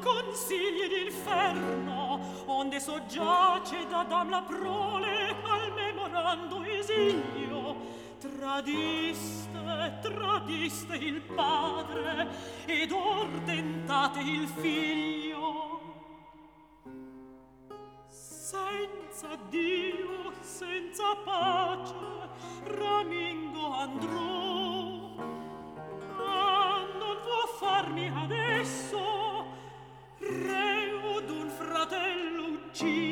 consigli d'inferno, onde soggiace d'Adam la prole al memorando esilio. Tradiste il padre ed or tentate il figlio. Senza Dio, senza pace, ramingo andrò. Ah, non può farmi adesso re d'un fratello ucciso.